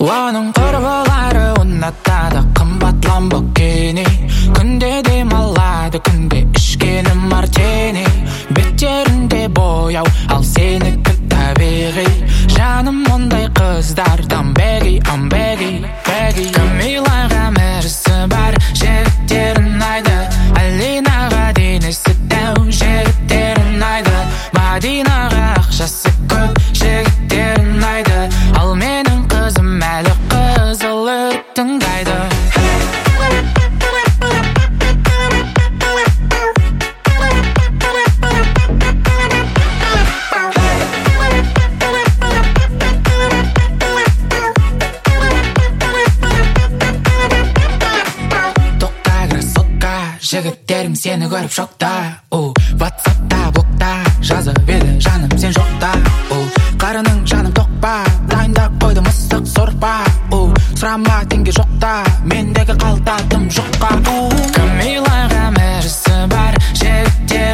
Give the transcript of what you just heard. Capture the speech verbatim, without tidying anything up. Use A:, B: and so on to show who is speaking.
A: оның құрбылары ұнатады қымбат ламборгини. Күнде демалады, күнде ішкені мартини. Беттерінде бояу, ал сенікі табиғи. Жаным ондай қыздардан беги, I'm begging, begging. Камилаға мәрісі бар, жігіттерін айды. Алинаға денесі дәу, жігіттерін айды. Мадинаға ақшасы көп, жігіттерін айды. Ал менің қызым әлі қызыл тыңдайды. Жігіттерім сені көріп шокта. Ватсапта, блокта жазып еді жаным сен жоқта. Қарының жаным тоқпа, дайындап қойды мысық сорпа. Сұрама теңге жоқта, мендегі қалтатым жоққа. Камилаға мәрісі бар, жігіттер